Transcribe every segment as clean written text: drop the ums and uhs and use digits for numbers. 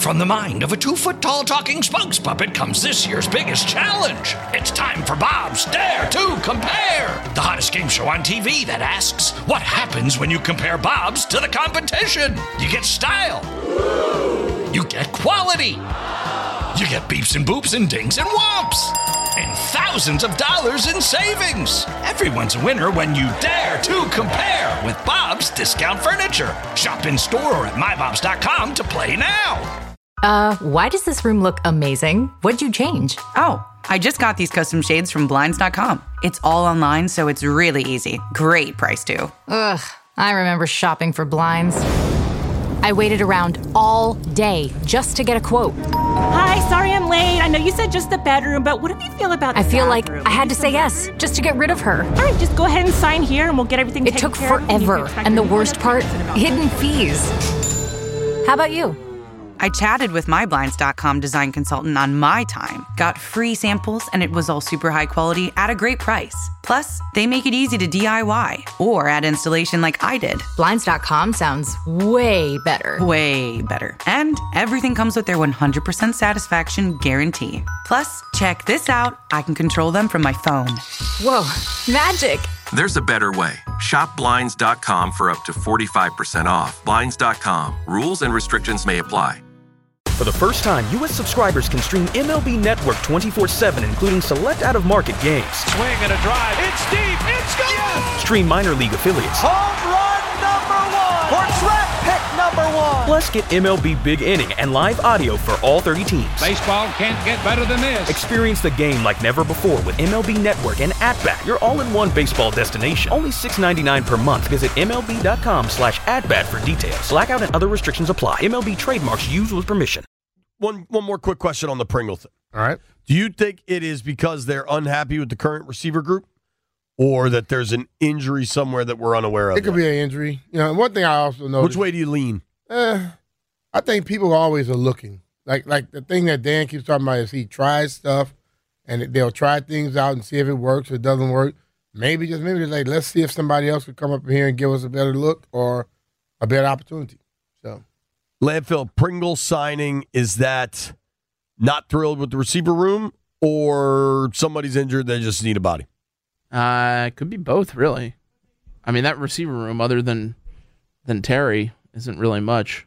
From the mind of a 2-foot-tall talking spokes puppet comes this year's biggest challenge. It's time for Bob's Dare to Compare, the hottest game show on TV that asks, what happens when you compare Bob's to the competition? You get style. You get quality. You get beeps and boops and dings and whomps. And thousands of dollars in savings. Everyone's a winner when you dare to compare with Bob's Discount Furniture. Shop in store or at mybobs.com to play now. Why does this room look amazing? What'd you change? Oh, I just got these custom shades from Blinds.com. It's all online, so it's really easy. Great price, too. Ugh, I remember shopping for blinds. I waited around all day just to get a quote. Hi, sorry I'm late. I know you said just the bedroom, but what do you feel about the I feel bathroom? like I had to say yes just to get rid of her. All right, just go ahead and sign here and we'll get everything It taken took care of. forever, and the worst part, hidden fees. How about you? I chatted with my Blinds.com design consultant on my time, got free samples, and it was all super high quality at a great price. Plus, they make it easy to DIY or add installation like I did. Blinds.com sounds way better. Way better. And everything comes with their 100% satisfaction guarantee. Plus, check this out. I can control them from my phone. Whoa, magic. There's a better way. Shop Blinds.com for up to 45% off. Blinds.com. Rules and restrictions may apply. For the first time, U.S. subscribers can stream MLB Network 24/7, including select out-of-market games. Swing and a drive. It's deep. It's gone. Yes! Stream minor league affiliates. Home run number 1. Or draft pick number 1. Plus, get MLB Big Inning and live audio for all 30 teams. Baseball can't get better than this. Experience the game like never before with MLB Network and At-Bat, your all-in-one baseball destination. Only $6.99 per month. Visit MLB.com/AtBat for details. Blackout and other restrictions apply. MLB trademarks used with permission. One more quick question on the Pringle thing. All right. Do you think it is because they're unhappy with the current receiver group, or that there's an injury somewhere that we're unaware of? It could be an injury. You know, one thing I also know. Which way do you lean? I think people always are looking. Like the thing that Dan keeps talking about is he tries stuff, and they'll try things out and see if it works or it doesn't work. Maybe they're like, let's see if somebody else could come up here and give us a better look or a better opportunity. So. Landfill, Pringle signing, is that not thrilled with the receiver room, or somebody's injured, they just need a body? It could be both, really. I mean, that receiver room, other than Terry, isn't really much.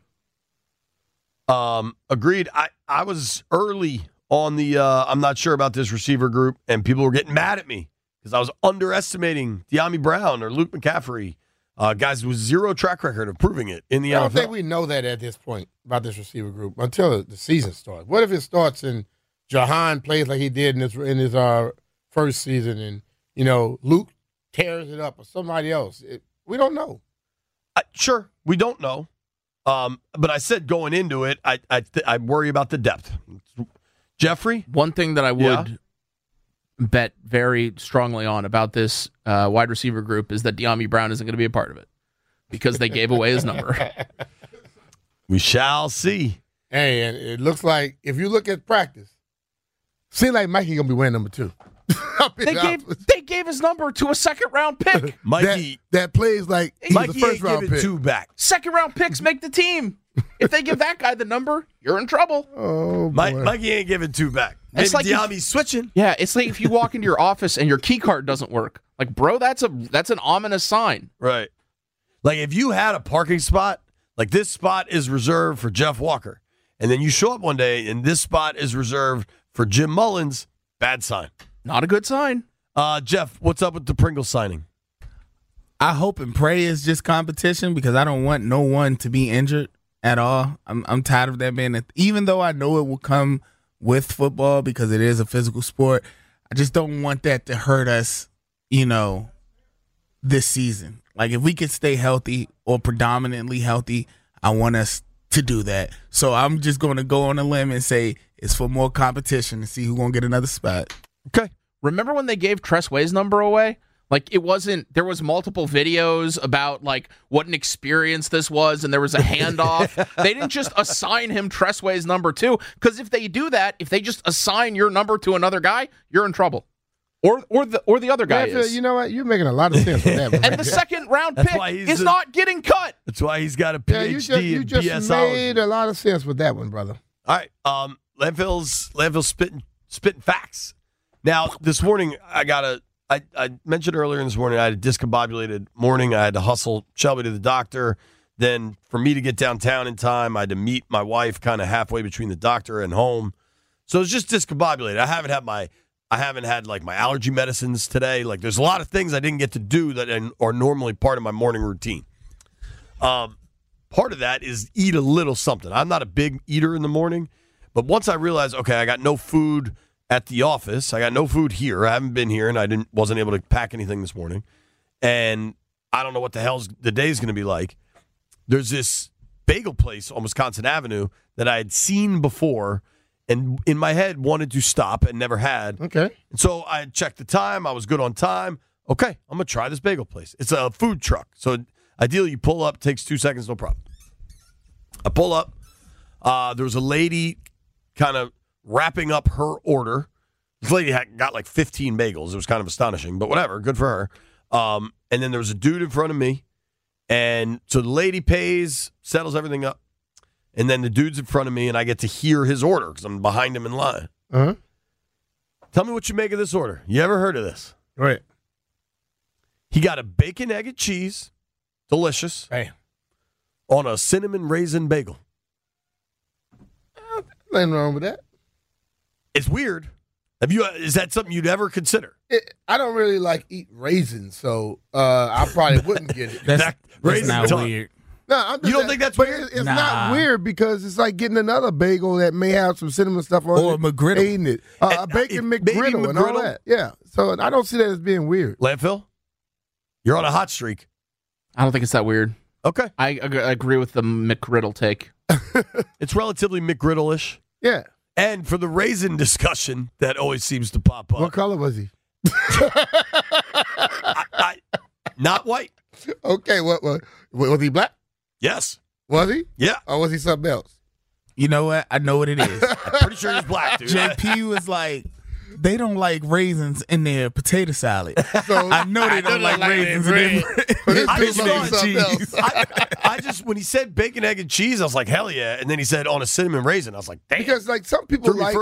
Agreed. I was early on the I'm not sure about this receiver group, and people were getting mad at me because I was underestimating De'Ami Brown or Luke McCaffrey. Guys with zero track record of proving it in the NFL. I don't think we know that at this point about this receiver group until the season starts. What if it starts and Jahan plays like he did in his first season, and Luke tears it up or somebody else? We don't know. Sure, we don't know. But I said going into it, I worry about the depth. Jeffrey, one thing that I would bet very strongly on about this wide receiver group is that De'Ami Brown isn't going to be a part of it because they gave away his number. We shall see. Hey, and it looks like if you look at practice, seems like Mikey gonna be wearing number 2. They gave his number to a second-round pick. Mikey that plays like he's Mikey a first-round ain't pick. giving 2 back. Second-round picks make the team. If they give that guy the number, you're in trouble. Oh, boy. Mikey ain't giving 2 back. Maybe It's like De'Ami's switching. Yeah, it's like if you walk into your office and your key card doesn't work. Like, bro, that's an ominous sign. Right. Like if you had a parking spot, like this spot is reserved for Jeff Walker, and then you show up one day and this spot is reserved for Jim Mullins, bad sign. Not a good sign. Jeff, what's up with the Pringle signing? I hope and pray it's just competition because I don't want no one to be injured at all. I'm tired of that being even though I know it will come with football because it is a physical sport, I just don't want that to hurt us, this season. Like if we could stay healthy or predominantly healthy, I want us to do that. So I'm just going to go on a limb and say it's for more competition to see who's going to get another spot. Okay. Remember when they gave Tress Way's number away? Like there was multiple videos about like what an experience this was, and there was a handoff. They didn't just assign him Tress Way's number 2, because if they do that, if they just assign your number to another guy, you're in trouble. Or the other guy is. You know what? You're making a lot of sense with that. And the second round pick is not getting cut. That's why he's got a PhD you in just BSology. made a lot of sense with that one, brother. All right. Landfill's spitting facts. Now, this morning, I mentioned earlier this morning, I had a discombobulated morning. I had to hustle Shelby to the doctor. Then for me to get downtown in time, I had to meet my wife kind of halfway between the doctor and home. So it's just discombobulated. I haven't had like my allergy medicines today. Like there's a lot of things I didn't get to do that are normally part of my morning routine. Part of that is eat a little something. I'm not a big eater in the morning, but once I realized, okay, I got no food at the office. I got no food here. I haven't been here, and I wasn't able to pack anything this morning. And I don't know what the hell the day's going to be like. There's this bagel place on Wisconsin Avenue that I had seen before and in my head wanted to stop and never had. Okay. And so I checked the time. I was good on time. Okay, I'm going to try this bagel place. It's a food truck. So ideally, you pull up, takes 2 seconds, no problem. I pull up. There was a lady kind of wrapping up her order. This lady got like 15 bagels. It was kind of astonishing, but whatever. Good for her. And then there was a dude in front of me. And so the lady pays, settles everything up. And then the dude's in front of me, and I get to hear his order because I'm behind him in line. Uh-huh. Tell me what you make of this order. You ever heard of this? Right. He got a bacon, egg, and cheese. Delicious. Hey. On a cinnamon raisin bagel. Nothing wrong with that. It's weird. Is that something you'd ever consider? I don't really like eat raisins, so I probably wouldn't get it. That's not weird. No, you don't think that's weird? It's not weird because it's like getting another bagel that may have some cinnamon stuff on it. Or a McGriddle. Eating it. A bacon McGriddle and all that. Yeah. So I don't see that as being weird. Landfill? You're on a hot streak. I don't think it's that weird. Okay. I agree with the McGriddle take. It's relatively McGriddle-ish. Yeah. And for the raisin discussion that always seems to pop up. What color was he? Not white. Okay. What was he black? Yes. Was he? Yeah. Or was he something else? You know what? I know what it is. I'm pretty sure he's black, dude. JP was like, they don't like raisins in their potato salad. So I know they don't like raisins in their bacon, egg, and cheese. I just, when he said bacon, egg, and cheese, I was like, hell yeah. And then he said on a cinnamon raisin. I was like, damn. Because like some people like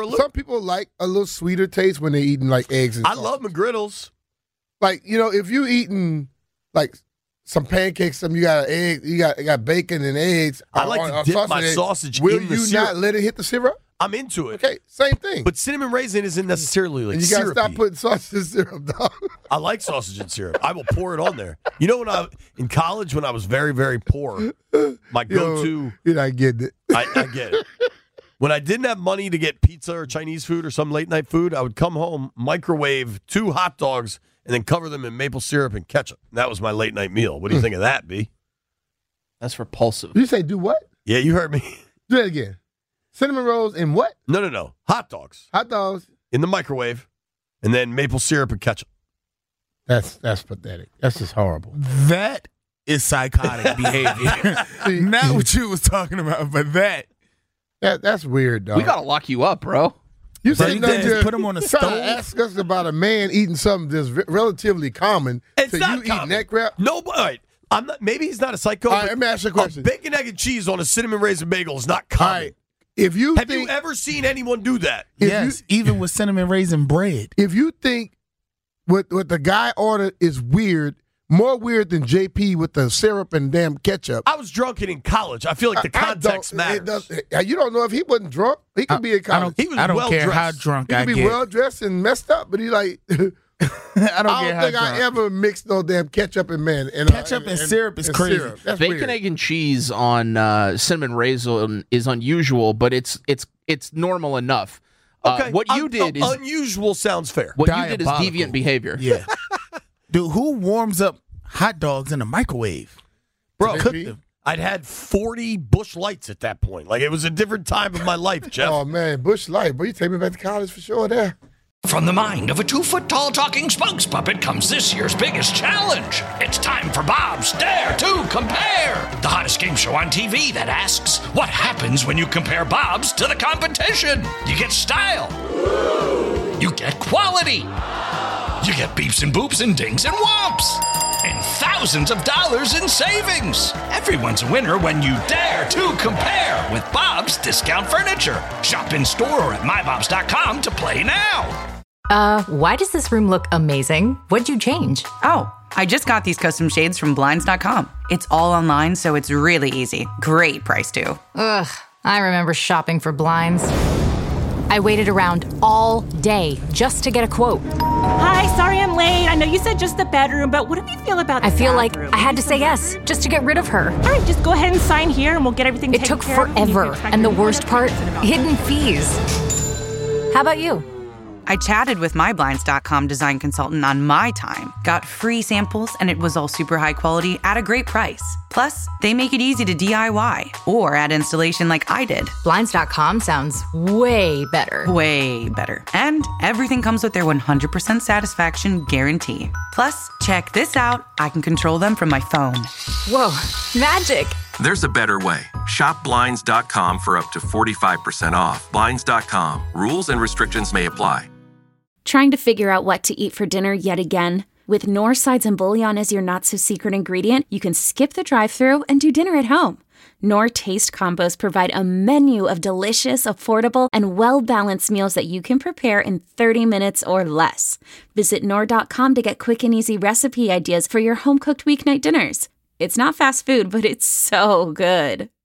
a little sweeter taste when they're eating like eggs and I love McGriddles. Like, you know, if you eating like some pancakes, you got an egg, you got bacon and eggs. I like to dip my sausage in the syrup. Will you not let it hit the syrup? I'm into it. Okay, same thing. But cinnamon raisin isn't necessarily like syrupy. You got to stop putting sausage in syrup, dog. I like sausage and syrup. I will pour it on there. You know, in college when I was very, very poor, my go-to. You're not getting it. I get it. When I didn't have money to get pizza or Chinese food or some late-night food, I would come home, microwave 2 hot dogs, and then cover them in maple syrup and ketchup. And that was my late-night meal. What do you think of that, B? That's repulsive. You say do what? Yeah, you heard me. Do that again. Cinnamon rolls and what? No. Hot dogs. Hot dogs. In the microwave, and then maple syrup and ketchup. That's pathetic. That's just horrible. That is psychotic behavior. Not what you was talking about, but that's weird, dog. We got to lock you up, bro. You said just put him on a stove. To ask us about a man eating something that's relatively common. It's not you common. Eat neck wrap? No, all right. I'm not. Maybe he's not a psycho. All right, let me ask you a question. Bacon, egg, and cheese on a cinnamon raisin bagel is not common. All right. Have you ever seen anyone do that? Yes, even with cinnamon raisin bread. If you think what the guy ordered is weird, more weird than JP with the syrup and damn ketchup. I was drunk in college. I feel like the context matters. You don't know if he wasn't drunk. He could be in college. I don't care how drunk I get. He could be well dressed and messed up, but he like. I don't think I ever mixed no damn ketchup and ketchup and syrup is crazy. Syrup. That's bacon, weird. egg, and cheese on cinnamon raisin is unusual, but it's normal enough. Okay. What you did is unusual. Sounds fair. What you did is deviant behavior. Yeah, dude, who warms up hot dogs in a microwave? Bro, cook them. I'd had 40 Busch Lights at that point. Like it was a different time of my life, Jeff. Oh man, Busch Light, boy, you take me back to college for sure. There. From the mind of a 2-foot-tall talking spokes puppet comes this year's biggest challenge. It's time for Bob's Dare to Compare, the hottest game show on TV that asks, what happens when you compare Bob's to the competition? You get style. You get quality. You get beeps and boops and dings and whomps. And thousands of dollars in savings. Everyone's a winner when you dare to compare with Bob's Discount Furniture. Shop in store or at mybobs.com to play now. Why does this room look amazing? What'd you change? Oh, I just got these custom shades from Blinds.com. It's all online, so it's really easy. Great price, too. Ugh, I remember shopping for blinds. I waited around all day just to get a quote. Hi, sorry I'm late. I know you said just the bedroom, but what do you feel about the I feel like bathroom? I had to say yes just to get rid of her. All right, just go ahead and sign here and we'll get everything It taken took care of. forever, and the worst part, hidden fees. How about you? I chatted with my Blinds.com design consultant on my time, got free samples, and it was all super high quality at a great price. Plus, they make it easy to DIY or add installation like I did. Blinds.com sounds way better. Way better. And everything comes with their 100% satisfaction guarantee. Plus, check this out. I can control them from my phone. Whoa, magic. There's a better way. Shop Blinds.com for up to 45% off. Blinds.com. Rules and restrictions may apply. Trying to figure out what to eat for dinner yet again? With Knorr sides and bouillon as your not-so-secret ingredient, you can skip the drive-thru and do dinner at home. Knorr Taste Combos provide a menu of delicious, affordable, and well-balanced meals that you can prepare in 30 minutes or less. Visit Knorr.com to get quick and easy recipe ideas for your home-cooked weeknight dinners. It's not fast food, but it's so good.